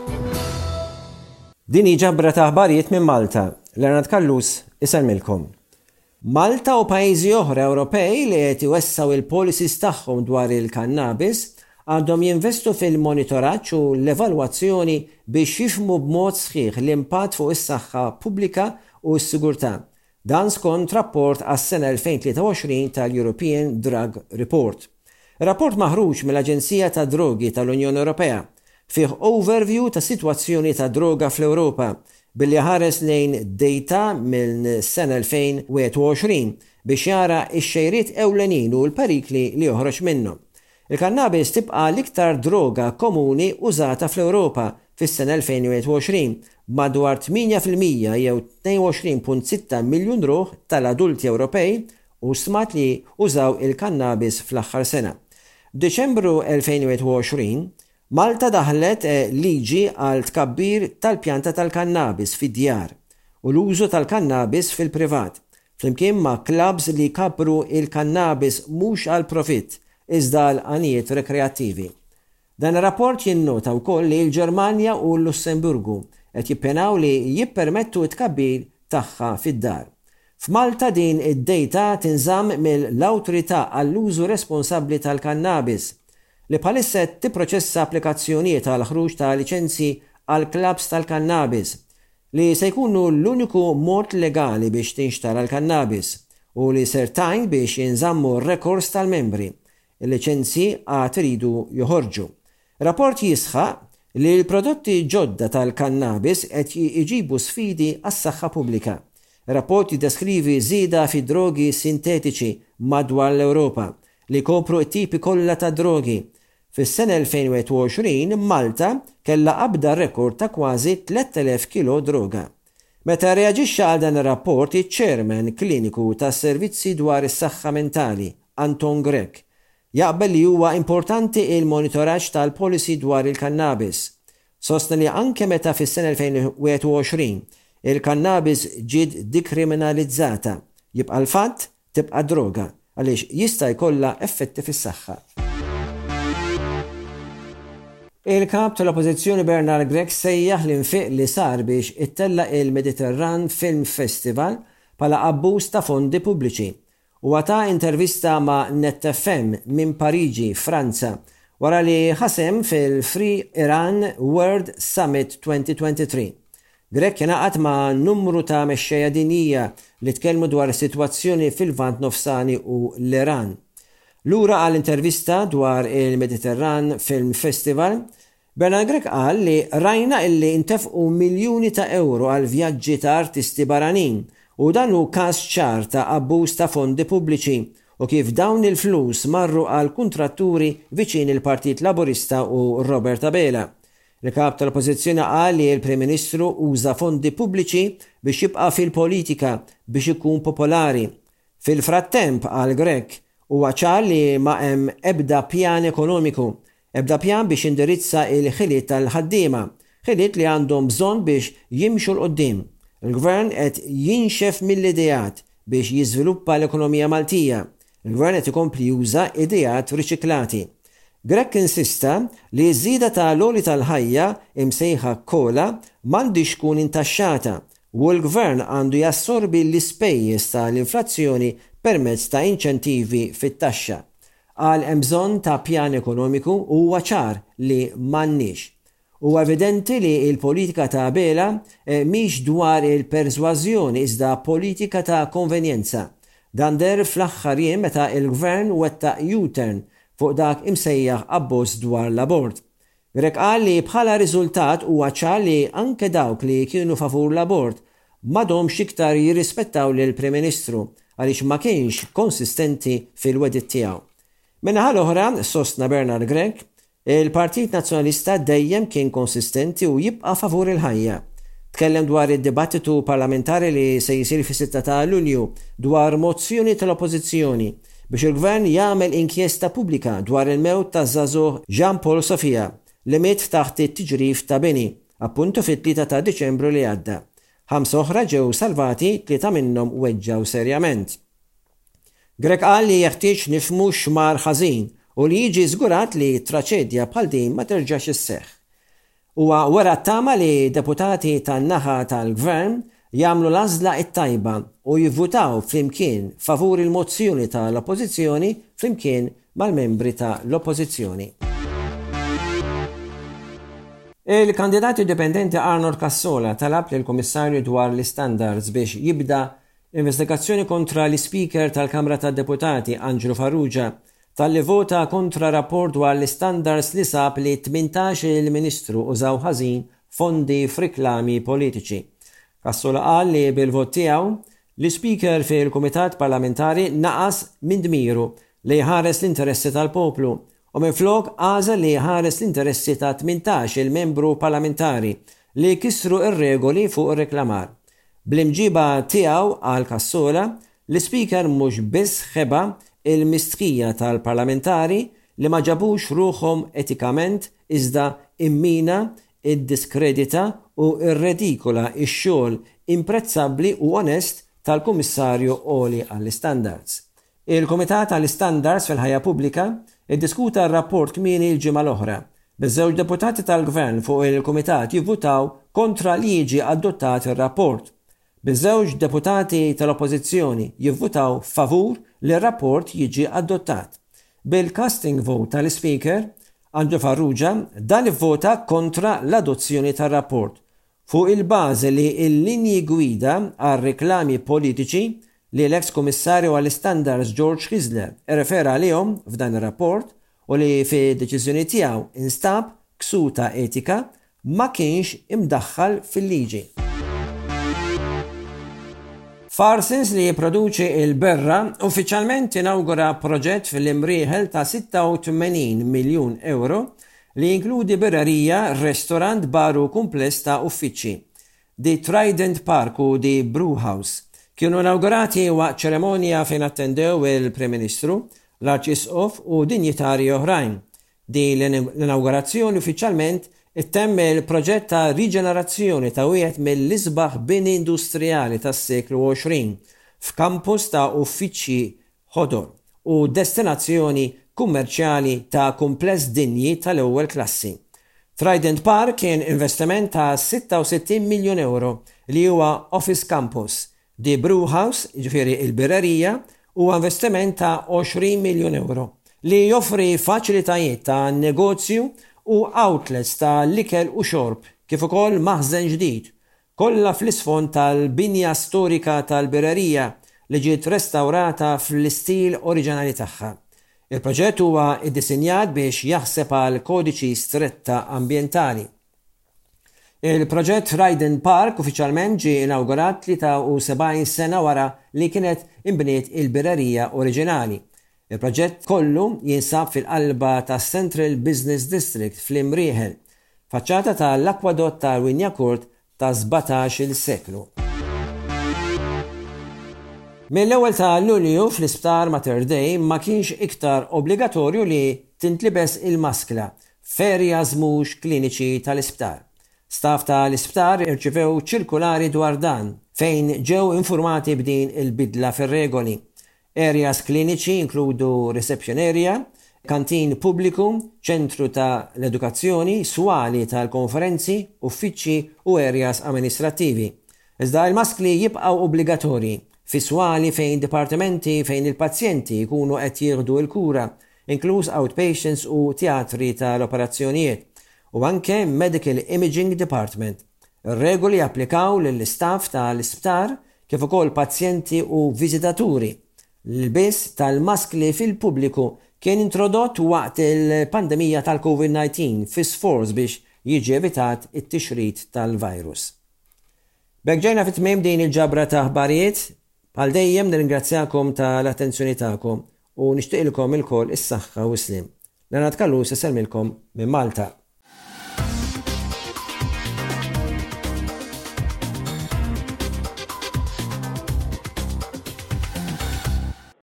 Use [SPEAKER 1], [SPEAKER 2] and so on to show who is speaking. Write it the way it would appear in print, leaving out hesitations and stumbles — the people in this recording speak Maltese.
[SPEAKER 1] Din ġabra ta' aħbarijiet minn Malta. Lernat Kallus iselmilkom. Malta u pajjiżi oħra Ewropej li qed iwessaw il-policies tagħhom dwar il-kannabis għandhom jinvestu fil-monitoraġġ u l-evalwazzjoni biex jifhmu b'mod sħiħ l-impatt fuq is-saħħa pubblika u s-sigurtà. Dan skont rapport għas-sena 2023 tal-European Drug Report. Rapport maħruġ mill-Aġenzija ta' Drogi tal-Unjoni Ewropea fih overview ta' sitwazzjoni ta' droga fl-Ewropa billi ħares lejn data mill-sena 2021 biex jara x-xejriet ewlenin u l-perikli li joħroġ minnhom. Il-kannabis tibqa' l-iktar droga komuni użata fl-Ewropa fis-sena 2021 madwar 8% jew 22.6 miljun ruħ tal-adulti Ewropej u smat li użaw il-kannabis fl-aħħar sena. F'Diċembru 2021 Malta daħlet liġi għal tkabbir tal-pjanta tal-kannabis fid-djar u l-użu tal-kannabis fil-privat, flimkien ma' klabs li kabbru il-kannabis mhux għal profitt iżda għal għanijiet rekreattivi. Dan ir-rapport jinnota wkoll li l-Ġermanja u l-Lussemburgu qed jippjanaw li jippermettu t-tkabbir tagħha fid-dar. F'Malta din id-dejta tinżamm mill-Awtorità għall-użu responsabbli tal-kannabis li bħalissa tipproċessa applikazzjonijiet għal ħruġ ta' liċenzji għal klabs tal-kannabis li se jkunu l-uniku mod legali biex tinxtara l-kannabis u li sertajn biex jinżammu r-rekords tal-membri. Il-liċenzji għad iridu joħorġu. Rapport jisħaq li l-prodotti ġodda tal-kannabis qed iġibu sfidi għas-saħħa pubblika. Rapport jiddeskrivi żieda fi drogi sintetiċi madwar l-Ewropa li kopru t-tipi kollha ta' drogi. Fis-sena 2021 Malta kellha qabda rekord ta' kważi 3000 kilo droga. Meta reaġixxa għal dan ir-rapport iċ-Chairman kliniku tas-Servizzi dwar is-Saħħa Mentali, Anton Grek, jaqbel li huwa importanti il-monitoraġġ tal-policy dwar il-kannabis. Sostna li anke meta fis-sena 2021 il-kannabis ġiet dikriminalizzata, jibqa' l-fatt tibqa' droga għaliex jista' jkollha effetti fis-saħħa. Il-kap tal-Oppożizzjoni Bernard Grek sejjaħ l-infiq li sar biex ittella il-Mediterran Film Festival bħala abbuż ta' fondi pubbliċi u għata intervista ma' NetFM minn Pariġi, Franza, wara li ħasem fil-Free Iran World Summit 2023. Grek jenaqat ma' numru ta' mexxejja dinjija li tkellmu dwar is-sitwazzjoni fil-Lvant Nofsani u l-Iran. Lura għall-intervista dwar il-Mediterran Film Festival, Bernard Grek qal li rajna illi intefqu miljuni ta' euro għal vjaġġi ta' artisti barranin u dan hu każ ċar ta' abbuż ta' fondi pubbliċi u kif dawn il-flus marru għal kuntratturi viċin il-Partit Laburista u Robert Abela. Il-kap tal-Oppożizzjoni qal li l-Prim Ministru uża fondi pubbliċi biex jibqa' fil-politika biex ikun popolari. Fil-frattemp għal Grek huwa ċar li ma hemm ebda pjan ekonomiku, ebda pjan biex indirizza il-ħiliet tal-ħaddiema, ħiliet li għandhom bżonn biex jimxu l-qoddim. Il-Gvern qed jinxef mill-idejat biex jiżviluppa l-ekonomija Maltija. Il-Gvern qed ikompli juża idejat riċiklati. Grek insista li ż-żieda tal-għoli tal-ħajja imsejħa kola m'għandix tkun intaxxata u l-Gvern għandu jassorbi l-ispejjeż tal-inflazzjoni permezz ta' inċentivi fit-taxxa. Għal hemm bżonn ta' pjan ekonomiku huwa ċar li m'għandniex. Huwa evidenti li l-politika ta' Abela mhix dwar il-persważjoni iżda politika ta' konvenjenza. Dan der fl-aħħar jiem meta l-Gvern wettaq U-turn fuq dak imsejjaħ abboż dwar l-abort. Grek qal li bħala riżultat huwa ċar li anke dawk li kienu favur l-abort m'għadhomx iktar jirrispettaw lill Prim Ministru għaliex ma kienx konsistenti fil-wedit tiegħu. Minnaħa l-oħra, sostna Bernard Grek, il-Partit Nazzjonalista dejjem kien konsistenti u jibqa' favur il-ħajja. Tkellem dwar id-dibattitu parlamentari li se jsir fis-6 ta' Lulju dwar mozzjoni tal-Oppożizzjoni biex il-Gvern jagħmel inkjesta pubblika dwar il-mewt ta' żagħżugħ Jean Paul Sofia li miet taħt it-tiġrif ta' Beni, appuntu fit-3 ta' Diċembru li għadda. 5 oħra ġew salvati, 3 minnhom weġġaw serjament. Grek qal li jeħtieġ nifhmu x'mar ħażin u li jiġi żgurat li traċedja bħal din ma terġax isseħħ. Huwa wara t-tama li deputati tan-naħa tal-Gvern jagħmlu l-għażla t-tajba u jivvutaw flimkien favur il-mozzjoni tal-Oppożizzjoni flimkien mal-membri tal-Oppożizzjoni. Il-kandidat indipendenti Arnold Cassola talab lill-Kummissarju dwar l-Standards biex jibda investigazzjoni kontra l-Speaker tal-Kamra tad-Deputati Angelo Farrugia tal-li vota kontra rapport dwar l-Standards li sab li 18 il-Ministru użaw ħażin fondi f'riklami politiċi. Cassola qal li bil-vot tiegħu l-Speaker fil-Kumitat Parlamentari naqas minn dmiru li jħares l-interessi tal-poplu u minflok għażel li jħares l-interessi ta' 18 il-membru parlamentari li kisru ir-regoli fuq ir-reklamar. Bl-imġiba tiegħu għal Cassola, l-Speaker mhux biss ħeba il-mistħija tal-parlamentari li ma ġabux ruħhom etikament iżda immina, id-diskredita u irredikola x-xogħol imprezzabbli u onest tal-Kummissarju Oli għall-Standards. Il-Kumitat għall-Standards fil-ħajja pubblika iddiskuta r-rapport kmieni l-ġimgħa l-oħra. Biż-żewġ deputati tal-Gvern fuq il-Kumitat jivvutaw kontra li jiġi adottat ir-rapport. Biż-żewġ deputati tal-Oppożizzjoni jivvutaw favur li r-rapport jiġi adottat. Bil-casting vote tal-Speaker, Angelo Farrugia dan ivvota kontra l-adozzjoni tar-rapport fuq il-bażi li l-linji gwida għal reklami politiċi li l-ex Kummissarju għall-Standards George Kizler irrefera għalihom f'dan ir-rapport u li fi deċiżjoni tiegħu instab ksuta etika ma kienx imdaħħal fil-liġi. Farsins li jipproduċi il-berra uffiċjalment inawgura proġett fil-imrieħel ta' 86 miljun euro li jinkludi berrarija, restorant, baru kumpless ta' uffiċċji. Di Trident Park u di Brewhouse kienu inaugurati waqt ċeremonja fejn attendew il-Prim Ministru, l-Arċisqof u dinjitari oħrajn. Di l-inaugurazzjoni uffiċjalment ittemm il-proġett ta' riġenerazzjoni ta' wieħed mill-isbaħ bini industrijali tas-seklu 20 f'kampus ta' uffiċċji ħodor u destinazzjoni kummerċjali ta' kumpless dinji tal-ewwel klassi. Trident Park kien investiment ta' 66 miljun euro li huwa Office Campus. Di Brewhouse, ġifieri il-birrerija, huwa investiment ta' 20 miljun euro li joffri faċilitajiet ta' negozju u outlets ta' likel u xorb, kif ukoll maħżen ġdid, kollha fl-isfond tal-binja storika tal-birrerija li ġiet restawrata fl-istil oriġinali tagħha. Il-proġett huwa iddisinjat biex jaħseb għal kodiċi stretta ambjentali. Il-proġett Trident Park uffiċjalment ġie inawgurat 73 sena wara li kienet imbniet il-birrerija oriġinali. Il-proġett kollu jinsab fil-qalba ta' Central Business District fl-Imrieħel, faċċata tal-akwadott ta' Winja Court ta' 17 seklu. Mill-ewwel ta' Lulju fl-Isptar Mater Dei ma kienx iktar obbligatorju li tintlibes il-maskla f'areas mhux kliniċi tal-isptar. Staff tal-isptar irċivew ċirkulari dwar dan fejn ġew informati b'din il-bidla fir-regoli. Areas kliniċi inkludu reception area, kantin pubbliku, ċentru ta' l-edukazzjoni, swali tal-konferenzi, uffiċċji u areas amministrativi. Iżda il-maskli jibqgħu obbligatorji fi swali fejn dipartimenti fejn il-pazjenti jkunu qed jieħdu l-kura, inkluż outpatients u teatri tal-operazzjonijiet, u anke Medical Imaging Department. Ir-regoli applikaw lill-istaff tal-isptar kif ukoll pazjenti u viżitaturi. L-biss tal-maskli fil-pubbliku kien introdott waqt il-pandemija tal-COVID-19 fi sforz biex jiġi evitat it-tixrid tal-virus. Bekġejna fit-tmiem din il-ġabra ta' aħbarijiet, bħal dejjem nirringrazzjakom tal-attenzjoni tagħkom u nixtieqilkom il-kol is-saħħa u s-slim. Lenat Kallus iselmilkom minn Malta.